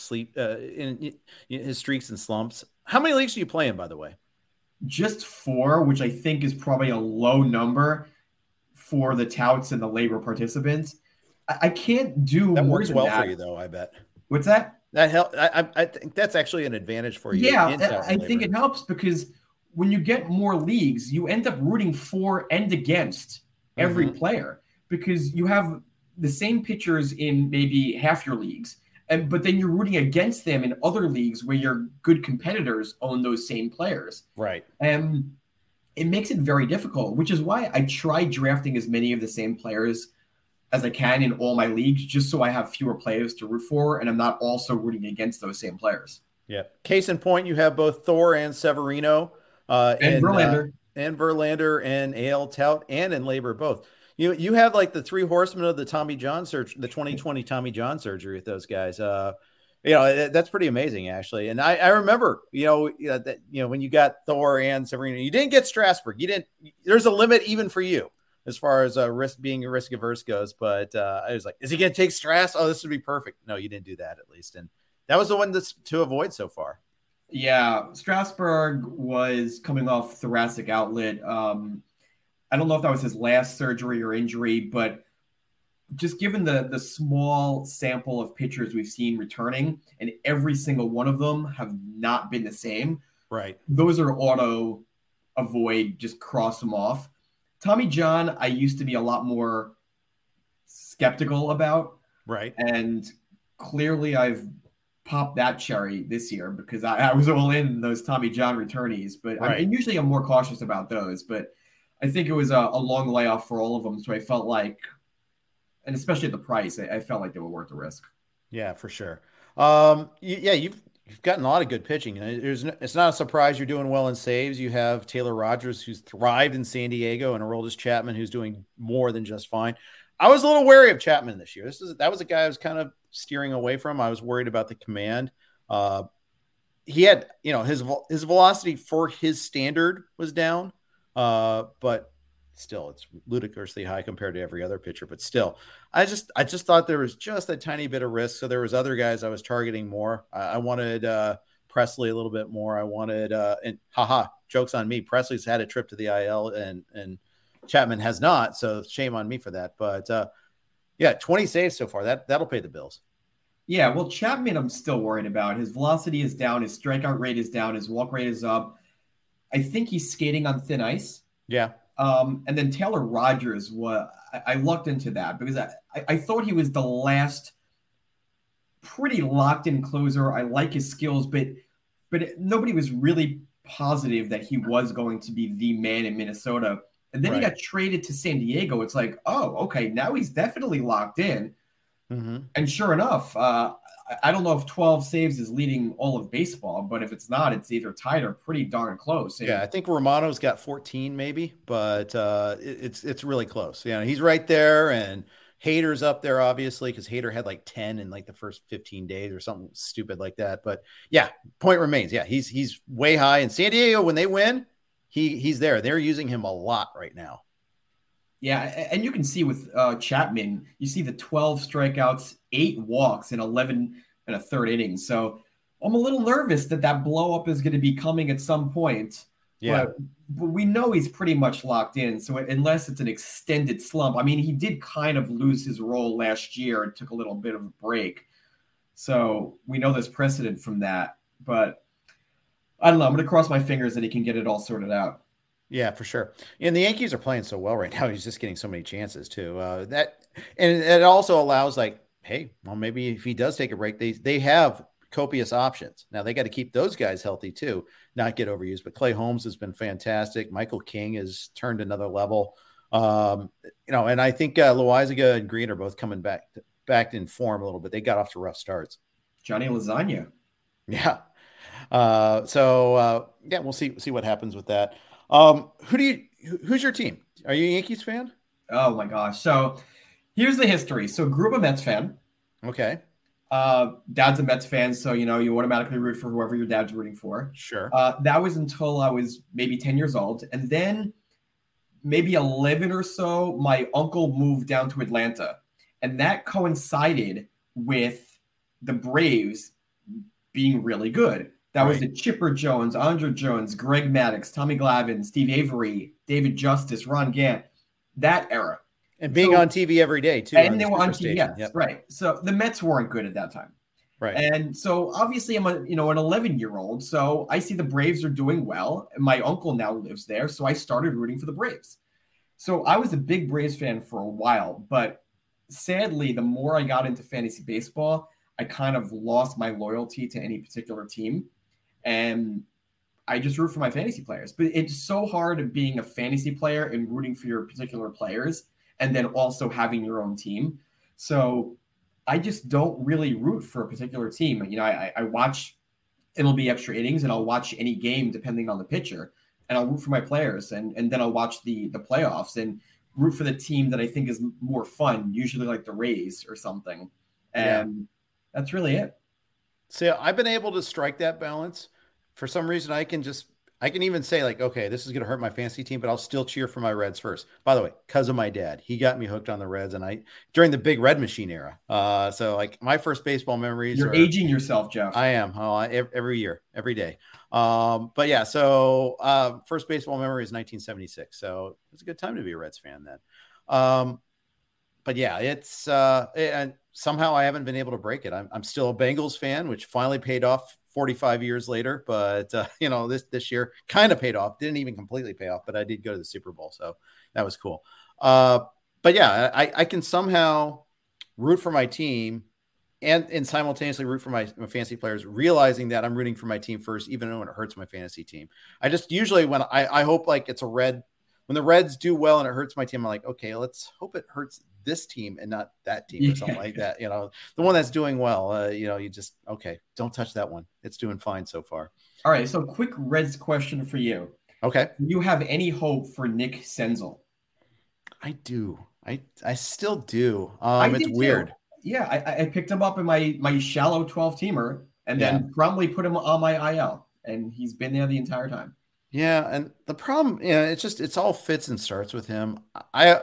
in his streaks and slumps. How many leagues do you play in, by the way? Just 4, which I think is probably a low number for the touts and the labor participants. I can't do that more works than well that. for you, though. I bet. What's that? That help. I think that's actually an advantage for you. Yeah, I think it helps because when you get more leagues, you end up rooting for and against every player because you have the same pitchers in maybe half your leagues, but then you're rooting against them in other leagues where your good competitors own those same players. Right. And it makes it very difficult, which is why I try drafting as many of the same players as I can in all my leagues, just so I have fewer players to root for, and I'm not also rooting against those same players. Yeah. Case in point, you have both Thor and Severino, and Verlander, and AL Tout and in labor both. You have like the 3 horsemen of the Tommy John surgery, the 2020 Tommy John surgery with those guys. That's pretty amazing, actually. And I remember, that when you got Thor and Severino, you didn't get Strasburg. There's a limit even for you as far as being risk averse goes. But I was like, is he going to take Strass? Oh, this would be perfect. No, you didn't do that, at least. And that was the one to avoid so far. Yeah, Strasburg was coming off thoracic outlet. I don't know if that was his last surgery or injury, but just given the small sample of pitchers we've seen returning, and every single one of them have not been the same. Right. Those are auto avoid, just cross them off. Tommy John, I used to be a lot more skeptical about. Right. And clearly I've popped that cherry this year because I was all in those Tommy John returnees, but right. Usually I'm more cautious about those, but I think it was a long layoff for all of them. So I felt like, and especially at the price, I felt like they were worth the risk. Yeah, for sure. You've gotten a lot of good pitching. It's not a surprise you're doing well in saves. You have Taylor Rogers, who's thrived in San Diego, and Aroldis Chapman, who's doing more than just fine. I was a little wary of Chapman this year. That was a guy I was kind of steering away from. I was worried about the command. He had, his velocity for his standard was down, but still it's ludicrously high compared to every other pitcher. But still, I just thought there was just a tiny bit of risk. So there was other guys I was targeting more. I wanted Presley a little bit more. I wanted and jokes on me. Presley's had a trip to the IL and Chapman has not, so shame on me for that. But 20 saves so far. That'll pay the bills. Yeah, well, Chapman, I'm still worried about. His velocity is down, his strikeout rate is down, his walk rate is up. I think he's skating on thin ice. Yeah. And then Taylor Rogers, I looked into that because I thought he was the last pretty locked in closer. I like his skills, but nobody was really positive that he was going to be the man in Minnesota. And then he got traded to San Diego. It's like, oh, okay, now he's definitely locked in. Mm-hmm. And sure enough, I don't know if 12 saves is leading all of baseball, but if it's not, it's either tied or pretty darn close. Yeah, I think Romano's got 14 maybe, but it's really close. He's right there, and Hader's up there, obviously, because Hader had like 10 in like the first 15 days or something stupid like that. But yeah, point remains. Yeah, he's way high. In San Diego, when they win, he's there. They're using him a lot right now. Yeah, and you can see with Chapman, you see the 12 strikeouts, 8 walks, and 11 and a third inning. So I'm a little nervous that blow up is going to be coming at some point. Yeah, but we know he's pretty much locked in. So unless it's an extended slump, I mean, he did kind of lose his role last year and took a little bit of a break. So we know there's precedent from that. But I don't know. I'm going to cross my fingers that he can get it all sorted out. Yeah, for sure. And the Yankees are playing so well right now. He's just getting so many chances too. And it also allows maybe if he does take a break, they have copious options. Now they got to keep those guys healthy too, not get overused. But Clay Holmes has been fantastic. Michael King has turned another level. And I think Loaizaga and Green are both coming back in form a little bit. They got off to rough starts. Johnny Lasagna. Yeah. We'll see what happens with that. Who's your team? Are you a Yankees fan? Oh my gosh. So here's the history. So grew up a Mets fan. Okay. Dad's a Mets fan. So, you automatically root for whoever your dad's rooting for. Sure. That was until I was maybe 10 years old. And then maybe 11 or so, my uncle moved down to Atlanta. And that coincided with the Braves being really good. That was the Chipper Jones, Andre Jones, Greg Maddux, Tommy Glavine, Steve Avery, David Justice, Ron Gant, that era. And being on TV every day, too. And they were on TV, yes, yep. Right. So the Mets weren't good at that time. Right. And so obviously I'm an 11-year-old. So I see the Braves are doing well. And my uncle now lives there. So I started rooting for the Braves. So I was a big Braves fan for a while. But sadly, the more I got into fantasy baseball, I kind of lost my loyalty to any particular team. And I just root for my fantasy players. But it's so hard being a fantasy player and rooting for your particular players and then also having your own team. So I just don't really root for a particular team. I watch MLB Extra Innings and I'll watch any game depending on the pitcher. And I'll root for my players. And then I'll watch the playoffs and root for the team that I think is more fun, usually like the Rays or something. And that's really it. So I've been able to strike that balance. For some reason, I can even say like, okay, this is going to hurt my fantasy team, but I'll still cheer for my Reds first. By the way, because of my dad, he got me hooked on the Reds, and during the big Red Machine era. So like my first baseball memories. You're aging yourself, Jeff. I am. Every year, every day. But yeah, so first baseball memory is 1976. So it's a good time to be a Reds fan then. But yeah, it's and somehow I haven't been able to break it. I'm still a Bengals fan, which finally paid off 45 years later. But this year kind of paid off. Didn't even completely pay off, but I did go to the Super Bowl, so that was cool. But yeah, I can somehow root for my team and simultaneously root for my fantasy players, realizing that I'm rooting for my team first, even when it hurts my fantasy team. I just usually when I hope like it's a red. When the Reds do well and it hurts my team, I'm like, okay, let's hope it hurts this team and not that team or something like that. The one that's doing well, you just, okay, don't touch that one. It's doing fine so far. All right. So quick Reds question for you. Okay. Do you have any hope for Nick Senzel? I do. I still do. It's weird. Too. Yeah. I picked him up in my shallow 12-teamer and then promptly put him on my IL, and he's been there the entire time. Yeah, and the problem, it's all fits and starts with him. I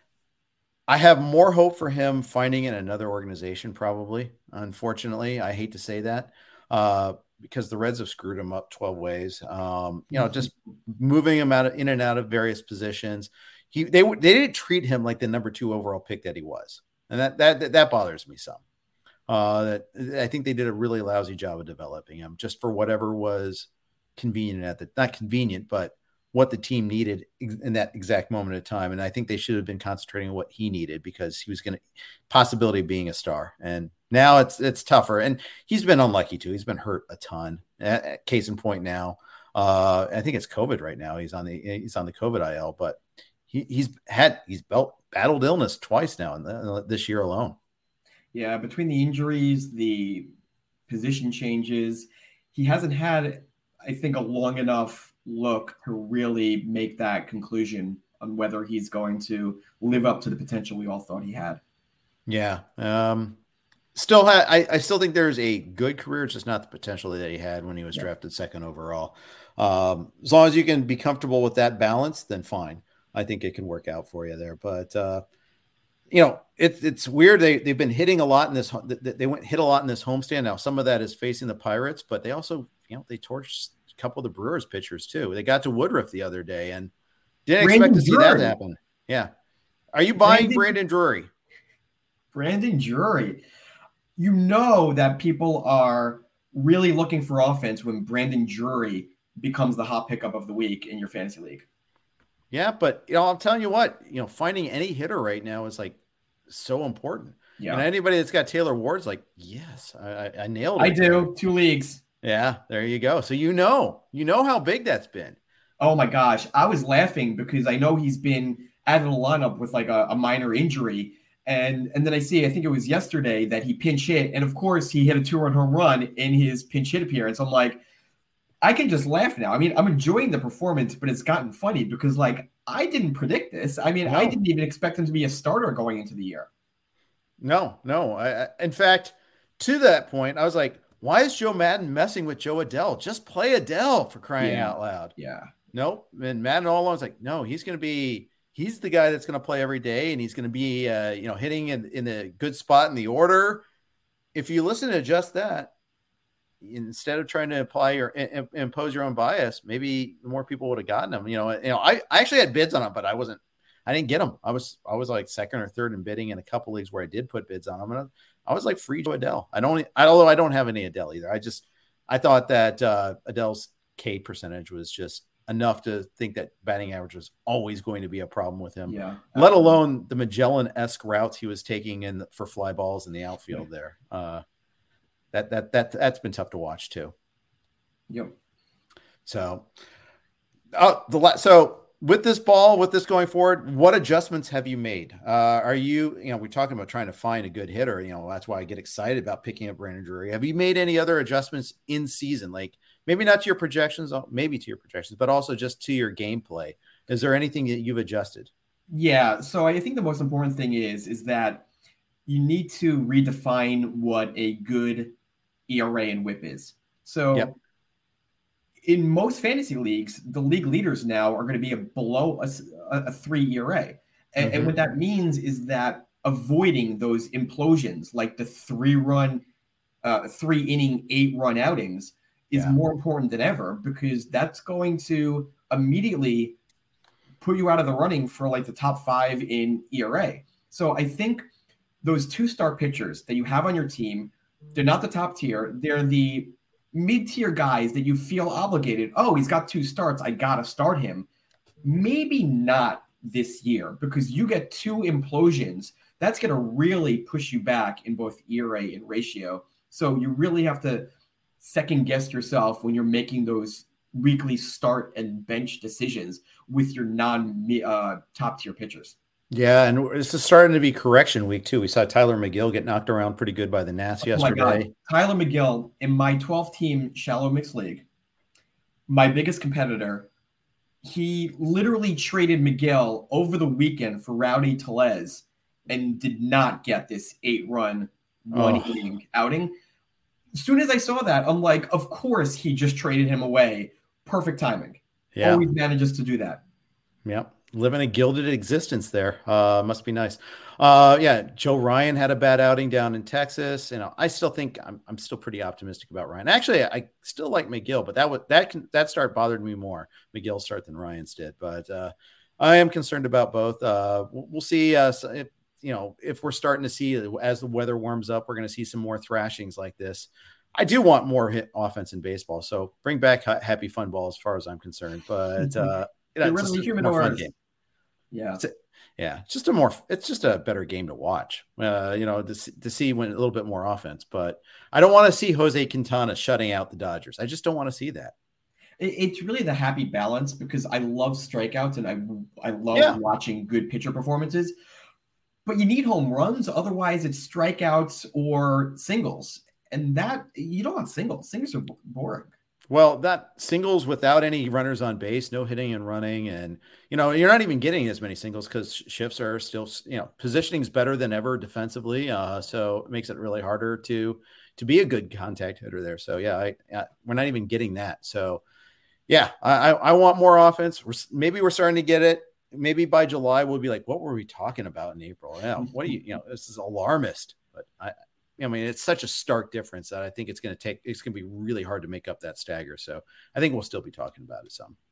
have more hope for him finding in another organization, probably. Unfortunately, I hate to say that because the Reds have screwed him up 12 ways. Just moving him in and out of various positions. They didn't treat him like the number 2 overall pick that he was, and that bothers me some. That I think they did a really lousy job of developing him just for whatever was convenient not convenient, but what the team needed in that exact moment of time. And I think they should have been concentrating on what he needed because he was going to possibility of being a star. And now it's tougher. And he's been unlucky too. He's been hurt a ton. Case in point now. I think it's COVID right now. He's on the COVID IL, but he's battled illness twice now in this year alone. Yeah. Between the injuries, the position changes, he hasn't had, I think, a long enough look to really make that conclusion on whether he's going to live up to the potential we all thought he had. Yeah. I still think there's a good career. It's just not the potential that he had when he was drafted 2nd overall. As long as you can be comfortable with that balance, then fine. I think it can work out for you there. But, it's weird. They've been hitting a lot in this. They hit a lot in this homestand. Now, some of that is facing the Pirates, but they also, they torched a couple of the Brewers pitchers too. They got to Woodruff the other day and didn't expect to see that happen. Yeah. Are you buying Brandon Drury? Brandon Drury. You know that people are really looking for offense when Brandon Drury becomes the hot pickup of the week in your fantasy league. Yeah, but I'm telling you what, finding any hitter right now is like so important. Yeah. And anybody that's got Taylor Ward's like, yes, I nailed it. I do. 2 leagues. Yeah, there you go. So you know how big that's been. Oh my gosh. I was laughing because I know he's been out of the lineup with like a minor injury. And then I think it was yesterday that he pinch hit. And of course he hit a 2-run home run in his pinch hit appearance. I'm like, I can just laugh now. I mean, I'm enjoying the performance, but it's gotten funny because like, I didn't predict this. I mean, no. I didn't even expect him to be a starter going into the year. No. In fact, to that point, I was like, why is Joe Madden messing with Joe Adell? Just play Adell for crying out loud. Yeah. Nope. And Madden all along was like, no, he's the guy that's going to play every day. And he's going to be, hitting in the good spot in the order. If you listen to just that, instead of trying to apply or impose your own bias, maybe more people would have gotten him. I actually had bids on him, but I didn't get him. I was like 2nd or 3rd in bidding in a couple leagues where I did put bids on him. And I was like free to Adell. Although I don't have any Adell either. I thought that Adell's K percentage was just enough to think that batting average was always going to be a problem with him. Yeah. Let alone the Magellan-esque routes he was taking for fly balls in the outfield there. That's been tough to watch too. Yep. So, with this going forward, what adjustments have you made? Are you, we're talking about trying to find a good hitter. That's why I get excited about picking up Brandon Drury. Have you made any other adjustments in season? Like maybe not to your projections, maybe to your projections, but also just to your gameplay. Is there anything that you've adjusted? Yeah. So I think the most important thing is that you need to redefine what a good ERA and WHIP is. So Yep. in most fantasy leagues, the league leaders now are going to be below a 3 ERA. And what that means is that avoiding those implosions, like the 3-inning, 8-run outings, is more important than ever, because that's going to immediately put you out of the running for like the top 5 in ERA. So I think those 2-star pitchers that you have on your team, they're not the top tier. They're the mid-tier guys that you feel obligated. Oh, he's got 2 starts. I got to start him. Maybe not this year, because you get 2 implosions. That's going to really push you back in both ERA and ratio. So you really have to second guess yourself when you're making those weekly start and bench decisions with your top tier pitchers. Yeah, and it's just starting to be correction week too. We saw Tyler McGill get knocked around pretty good by the Nats yesterday. Tyler McGill in my 12-team shallow mixed league, my biggest competitor, he literally traded McGill over the weekend for Rowdy Tellez and did not get this 8-run 1-inning outing. As soon as I saw that, I'm like, of course he just traded him away. Perfect timing. Yeah. Always manages to do that. Yep. Living a gilded existence there. Must be nice. Joe Ryan had a bad outing down in Texas. I still think I'm still pretty optimistic about Ryan. Actually, I still like McGill, but that start bothered me more, McGill's start, than Ryan's did. But I am concerned about both. We'll see. If we're starting to see, as the weather warms up, we're going to see some more thrashings like this. I do want more hit offense in baseball, so bring back Happy Fun Ball as far as I'm concerned. But it's just a more fun game. Yeah, it's just a better game to watch. To see when a little bit more offense. But I don't want to see Jose Quintana shutting out the Dodgers. I just don't want to see that. It's really the happy balance, because I love strikeouts and I love watching good pitcher performances. But you need home runs, otherwise it's strikeouts or singles. And that, you don't want singles. Singles are boring. Well, that singles without any runners on base, no hitting and running. And, you're not even getting as many singles because shifts are still, positioning is better than ever defensively. So it makes it really harder to be a good contact hitter there. So, we're not even getting that. So, I want more offense. Maybe we're starting to get it. Maybe by July, we'll be like, what were we talking about in April? What do this is alarmist. But it's such a stark difference that I think it's going to be really hard to make up that stagger. So I think we'll still be talking about it some.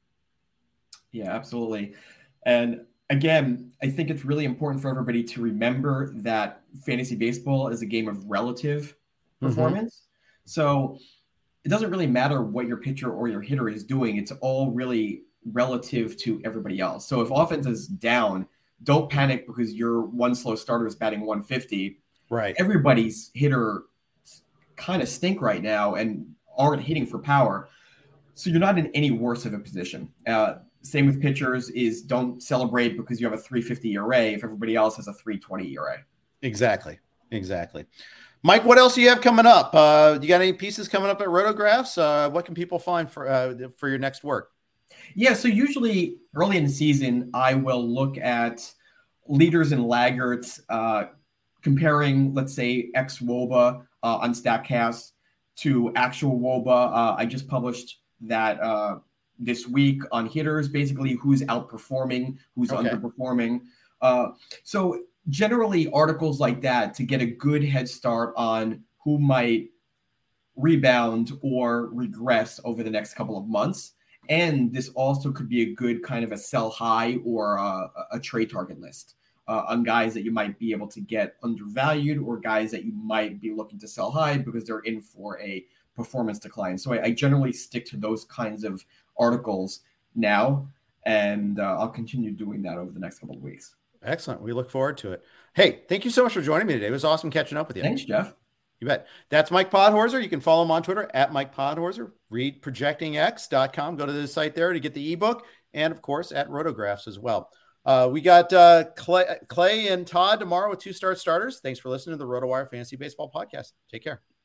Yeah, absolutely. And again, I think it's really important for everybody to remember that fantasy baseball is a game of relative performance. So it doesn't really matter what your pitcher or your hitter is doing. It's all really relative to everybody else. So if offense is down, don't panic because your one slow starter is batting 150. Right. Everybody's hitter kind of stink right now and aren't hitting for power. So you're not in any worse of a position. Same with pitchers is don't celebrate because you have a 3.50 ERA if everybody else has a 3.20 ERA. Exactly. Mike, what else do you have coming up? You got any pieces coming up at Rotographs? What can people find for your next work? Yeah, so usually early in the season, I will look at leaders and laggards, comparing, let's say, ex-WOBA on StatCast to actual WOBA. I just published that this week on hitters, basically who's outperforming, who's underperforming. So generally articles like that to get a good head start on who might rebound or regress over the next couple of months. And this also could be a good kind of a sell high or a trade target list on guys that you might be able to get undervalued or guys that you might be looking to sell high because they're in for a performance decline. So I generally stick to those kinds of articles now, and I'll continue doing that over the next couple of weeks. Excellent. We look forward to it. Hey, thank you so much for joining me today. It was awesome catching up with you. Thanks, Jeff. You bet. That's Mike Podhorzer. You can follow him on Twitter at Mike Podhorzer. Read projectingx.com. Go to the site there to get the ebook. And, of course, at Rotographs as well. We got Clay and Todd tomorrow with 2-star starters. Thanks for listening to the RotoWire Fantasy Baseball Podcast. Take care.